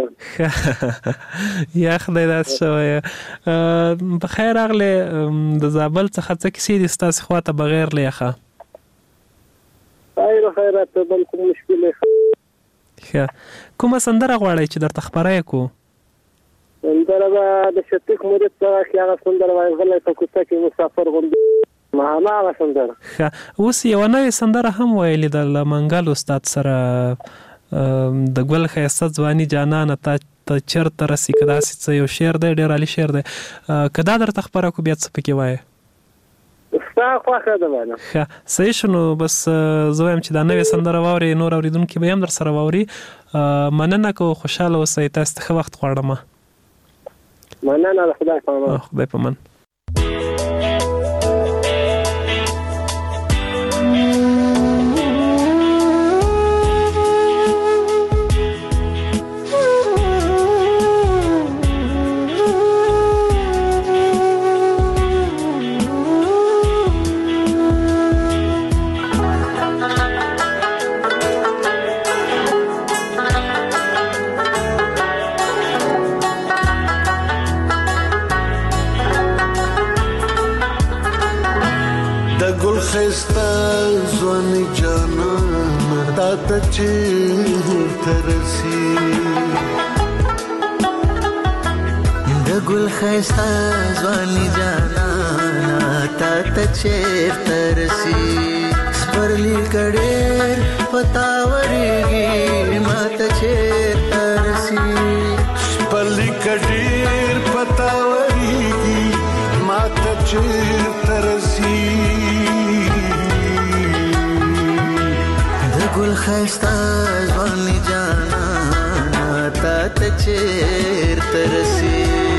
یخ دی داسې شوی. په خیر راغلی. د زابل څخه څه کیسې دي ستاسې خوا ته بغیر له یخه؟ خیر خیرات بل کوم مشکل نه. کومه سندره غواړئ چې درته خبره یې کړو؟ سندره به د شفیق مرید څخه هغه سندره وایي غلی په کوڅه کې مسافر غوندې هماغه سندره. اوس یوه نوې سندره هم ویلې ده له منګل استاد سره، د ګل ښایسته ځواني جانانه تا چېرته رسي، که داسې څه یو شعر دی، ډېر عالي شعر دی. که دا درته خبره کړو بیا څه پکې وایې؟ ستا خوښه ده باندې. صحیح شو. نو بس زه وایم چې دا نوې سندره واورئ، نور اورېدونکي به یې هم در سره واوري. مننه که خوشحاله اوسئ. تاسو ته ښه وخت غواړم. مننه. د خدای په امان. خدای په امان. ګل ښایسته ځواني جانانه تا ته چېرته رسي، سپرلي که ډېر په تا ورېږي ما ته چېرته رسي، سپرلي که ډېر په تا ورېږي ما ته چېرته رسي، د ګل ښایسته ځواني جانانه تا ته چېرته رسي.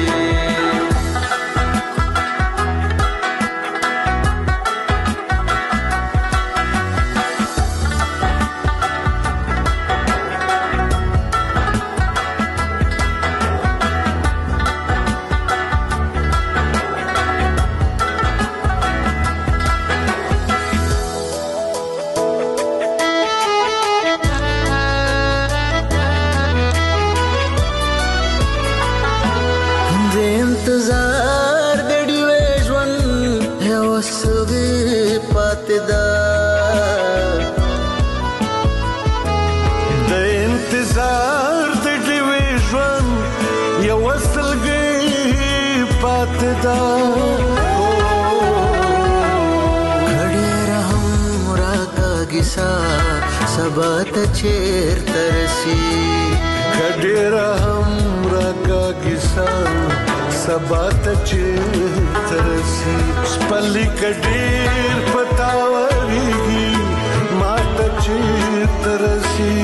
سبا ته چېرته رسي، که ډېره هم راکاږي ساه سبا ته چېرته رسي، سپرلي که ډېر په تا ورېږي ما ته چېرته رسي،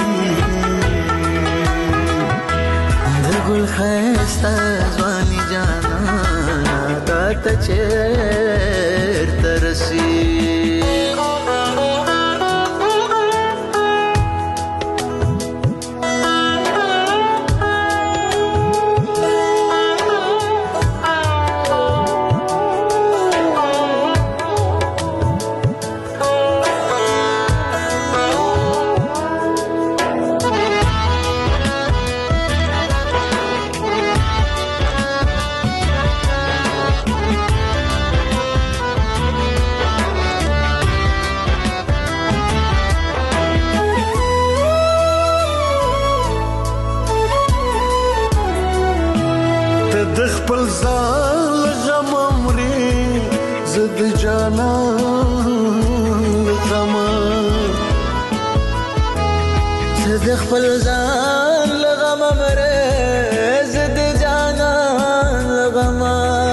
د ګل ښایسته ځواني جانانه تا ته چېرته رسي. غم امري زد جانا غما زد خپل ځان لغم امري زد جانا غما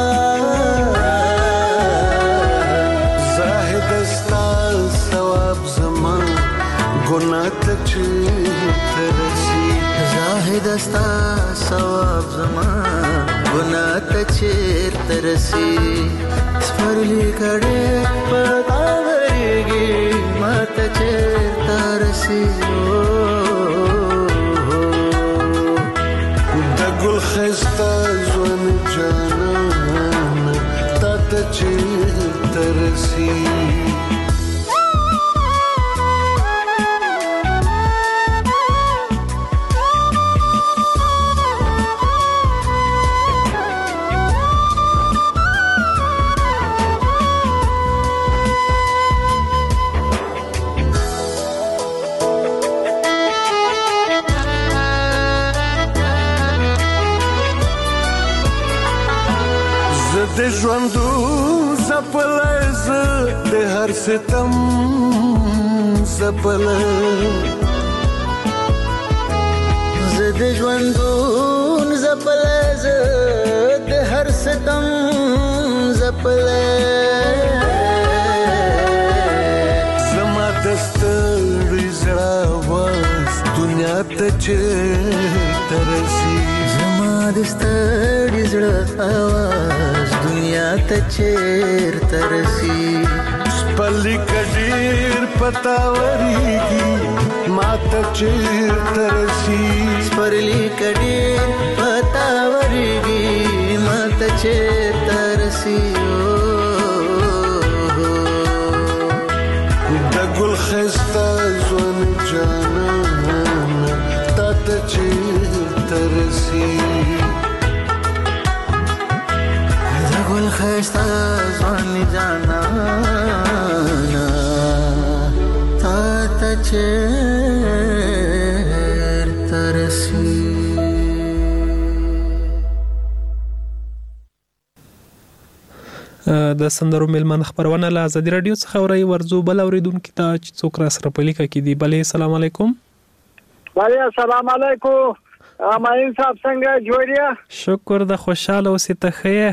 زاهد استا ثواب زما ګناه ته ترسي زاهد استا ثواب زما ګناه ته ترسي سپرلی کړه پتا ورګي ماته ترسي د ګل خستا ځوان جانان ته ترسي د ژوندو زپلز د هر ستم زپل ز د ژوندو زپلز د هر ستم زپل زما دستړي زړه واز دنیا ته ترسي زما دستړي زړه واز دنیا ته ترسي سپلی کډیر پتا وريږي ماته ترسي سپلی کډیر پتا وريږي ماته ترسي د ګل خستا ځوان جانان ته ترسي ګل خستا ځوان جانانا تا ته ترسي د سندرو میلمن خبرونه له ازادي رادیو څخه اوري ورزو بل اوریدونکو ته چې څوک را سره په لیکه کې دی بلې السلام علیکم بله السلام علیکم اماین صاحب څنګه جوړیا شکر د خوشاله اوسې ته خې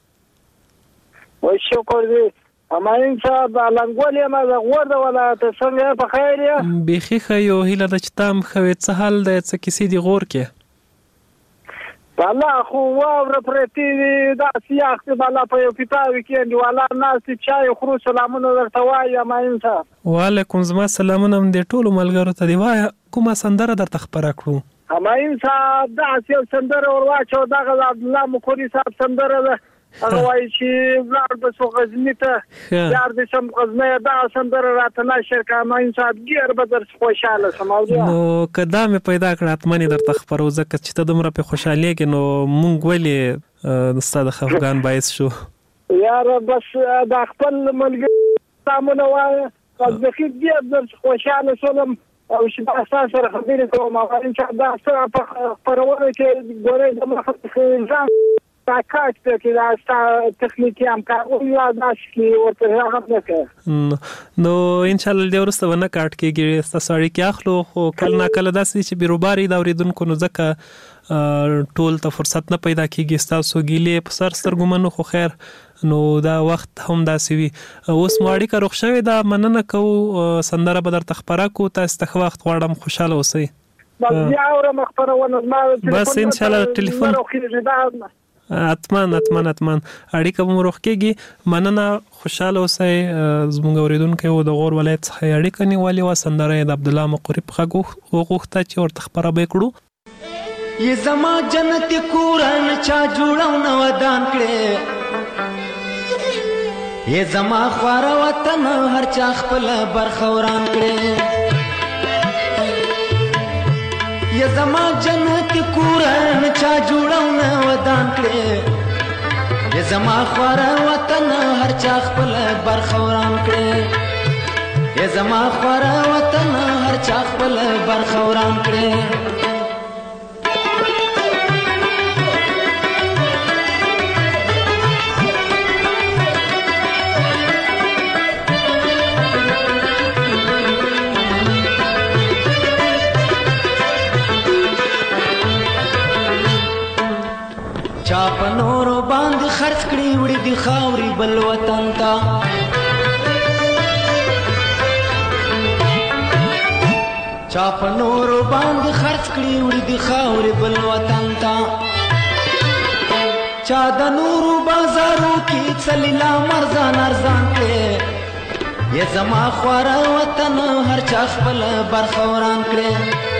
و شکر دی اماین صاحب لنګولې ما د غوړ ولا ته څنګه په خیر یا بيخي خيو هله د چتام خوي څه حل د څه کیسې دی غور کې والله خو واور پرتی دا سیاخ بالا په یو کتاب کې دی والله ناس چای خرو سلامونه درته وایم اماین صاحب وعلیکم سلامونه د ټولو ملګرو ته دی وای کومه سندره درته خبره کړو اماین صاحب دا یو سندره ورواچو دغه عبد الله مخوري صاحب سندره ده هغه وایي چې ولر د سو غزنی ته یار د سم غزنی دا سندره راته نشر کامه انسان ګیر به در خوشاله سماوځه نو کدا مې پیدا کړ اتمنې درته خبرو ځکه چې ته دومره په خوشحالي کې نو مونږ ولې ستاسو خفګان باعث شو یار بس دا خپل ملګری سامونه وای پس د خې ګیر در خوشاله سولم او چې تاسو سره خبرې کوم او ان شاء الله تاسو په پرونه کې ګورئ د مخ ځان تاکات کې دا تخنیکی همکاري یا داسې ورته هغه نه نو ان شاء الله د ورسته ونه کاټ کېږي تاسو اړیکې اخلو خو کله نه کله داسې چې بیروباري دا اوریدونکو نو ځکه ټول ته فرصت نه پیدا کیږي تاسو ګیلې په سر سترګمنو خو خیر نو دا وخت هم داسې وي اوس ماړی کا روښ شوی دا مننه کو سندره به درته خبره کو تاسو ته وخت غواړم خوشاله اوسئ بس ان شاء الله ټلیفون اتمن اړیکه مو روخ کېږي مننه خوشاله اوسئ زموږ اوریدونکو د غور ولایت څخه اړیکه نیولې و سندره د عبد الله مقری په غوښته چې ورته خبره وکړو یہ زما جنت کورن چا جوړاو نو ودان کړي یہ زما خوار وطن هر چا خپل برخوران کړي یہ زما جنت کورن چا جوړاو نو ودان کړي یہ زما خوار وطن هر چا خپل برخوران کړي یہ زما خوار وطن هر چا خپل برخوران کړي خرڅ کړي وړي د خاورې بل وطن ته چا په نورو باندې خرڅ کړي وړي د خاورې بل وطن ته چا د نورو بازارو کې څلیلا مرزان ارزان کړي یا زما خواره وطن هر چا خپل برخه وران کړي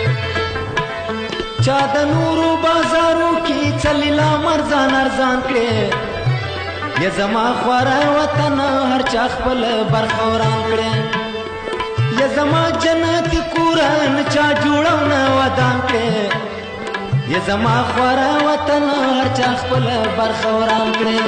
چا د نورو بازارو کې څلیلا مرزان ارزان کړي یا زما خواره وطن هر چا خپل برخه وران کړي یا زما جنت کورن چا جوړو نه ودان کړي یا زما خواره وطن هر چا خپل برخه وران کړي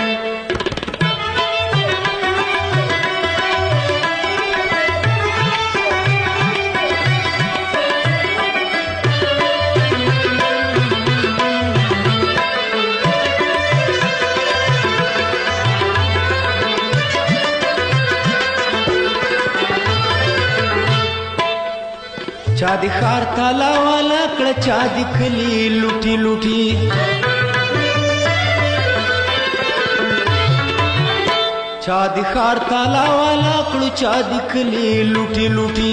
چا دی خار تالا والا کړه چا دی کلی لوټي لوټي چا دی خار تالا والا کړه چا دی کلی لوټي لوټي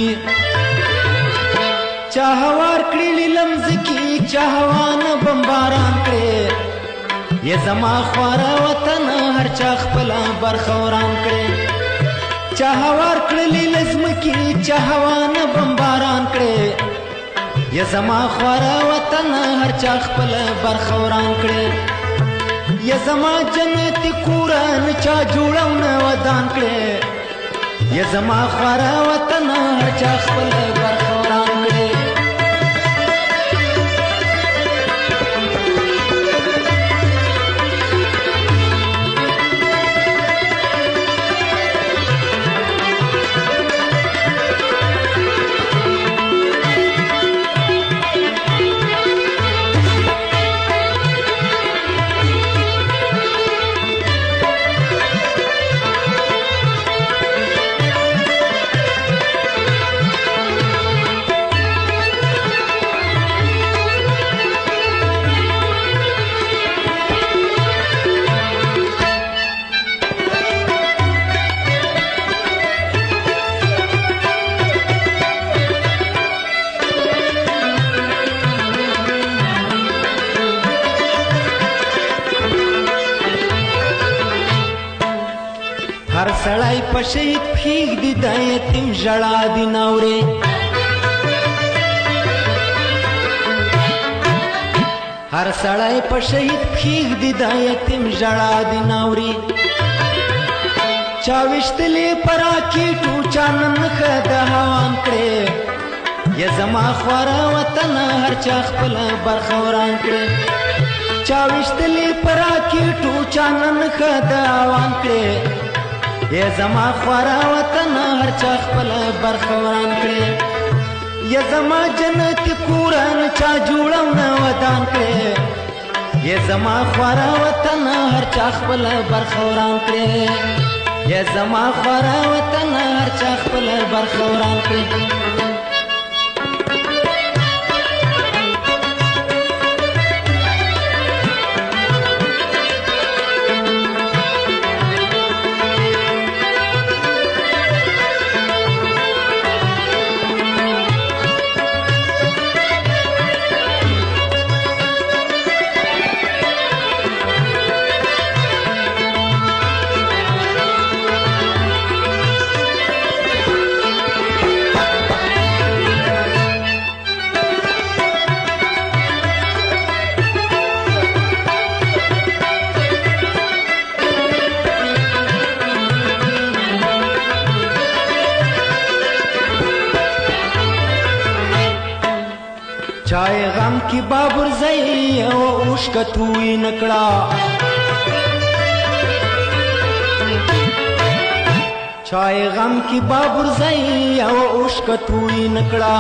چا هوار کړي لمز کی چا هوانه بمباران کړي یا زما خواره وطن هر چا خپل برخه وران کړي چا هوار کړلی لزم کی چا هوانه بمباران کړي یا زما خواره وطن هر چا خپل برخه وران کړي یا زما جنت کورن چا جوړو نه ودان کړي یا زما خواره وطن هر چا خپل برخه وران کړي سړی په شهید پښیږ دي د یتیم ژړا دي ناورې هر سړی په شهید پښیږ دي د یتیم ژړا دي ناورې چا ویشتلې په راکېټو چا نن ښه د هوان کړې یا زما خواره وطن هر چا خپل برخه وران کړې چا ویشتلې په راکېټو چا نن ښه د هوان کړې یا زما خواره وطن هر چا خپل برخه وران کړي یا زما جنت کورن چا جوړو نه ودان کړي یا زما خواره وطن هر چا خپل برخه وران کړي یا زما خواره وطن هر چا خپل برخه وران کړي چای غم کی بابر زئی او اوشکتوی نکړه چای غم کی بابر زئی او اوشکتوی نکړه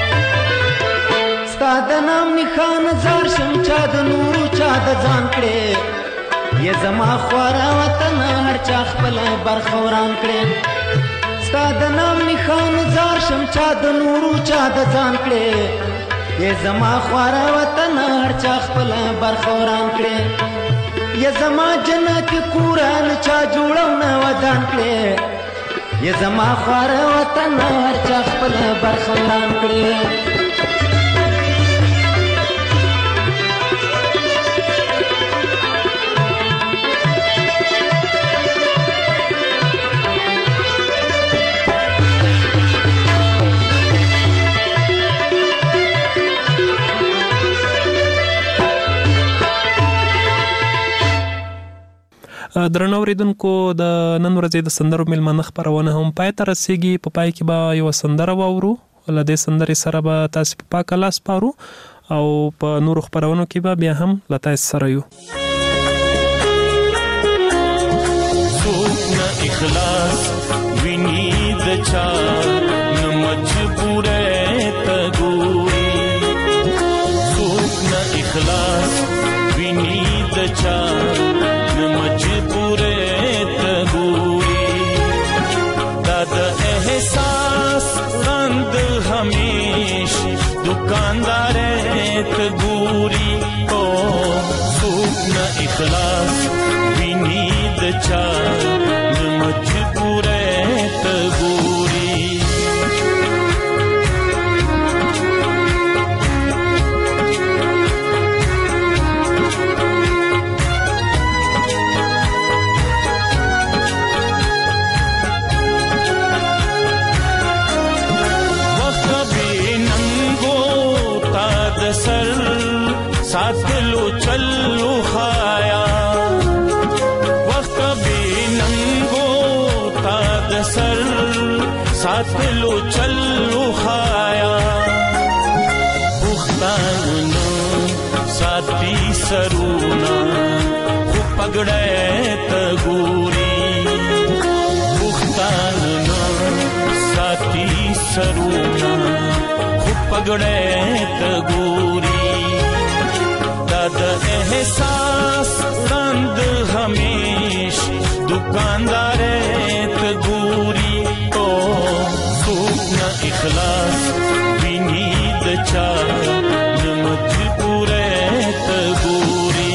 ستاد نام نخان زار شم چا د نور چا د ځان کړي یا زما خواره وطن هر چا خپل برخه وران کړي ستاد نام نخان زار شم چا د نور چا د ځان کړي یا زما خواره وطن هر چا خپل برخه وران کړي یا زما جنت کورن چا جوړونه ودان کړي یا زما خوار وطن هر چا خپل برخه وران کړي درنو اوریدونکو د نن ورځې د سندرو میلمانه خپرونه هم پای ته رسیږي په پای کې به یو سندره واورو له دې سندرې سره به تاسو په پاک لاس پارو او په نورو خپرونو کې به بیا هم له تاسو سره یو څوک نه اخلاص ویني د چا نه مجبوره ته ګوري څوک نه اخلاص ویني د چا مجبوره ته ګوري دا د احساس رند همیش دکاندار ته ګوري او څوک نه اخلاص ویني د چا مجبوره ته ګوري सर साथलो चलो खाया वक्त बेनंगो ताद सर साथलो चलो खाया पुख्तानो साथी सरूना पगड़े तगूरी पुख्तानो साथी सरूना पगड़े तगूरी दद एहसास रंद हमेश दुकानदार तगूरी ओ सूख न इखलास विनी दचा न मजबूरे तगूरी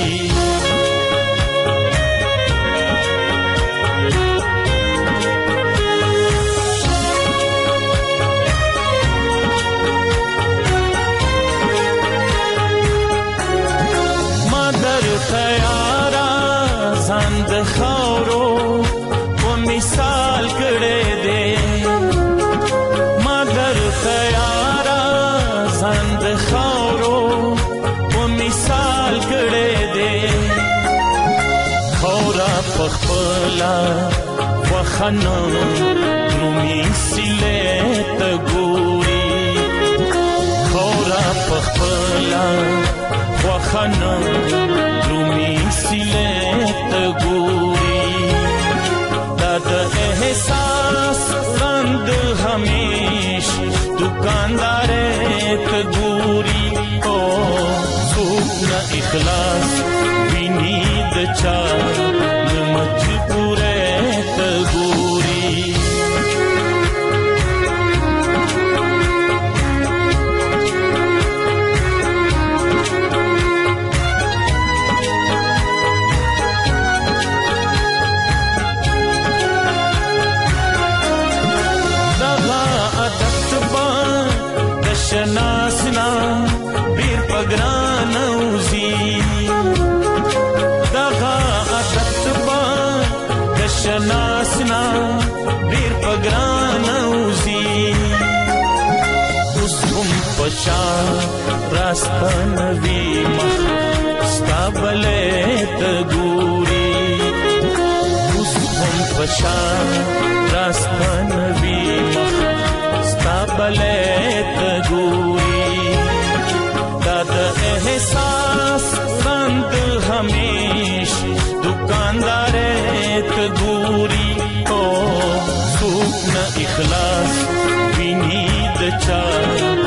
खयारा संद खारो वो मिसाल करे दे मदर खयारा संद खारो वो मिसाल करे दे खौरा पखपला वखनो रूमी सिले तगूरी खौरा पखपला वखनो रूमी सिले तगूरी दद एहसास रंद हमेश दुकानदार तगूरी ओ सूख न इखलास विनी दचा न मजबूरे तगूरी शनासना बीर पगरान उजी दगा अततबा शनासना बीर पगरान उजी उसम पशा रास्ता नवी स्ताबले तगूरी उसम पशा रास्ता नवी स्ताबले तगूरी दद एहसास रंद हमेश दुकानदार तगूरी ओ सूख न इखलास विनी दचा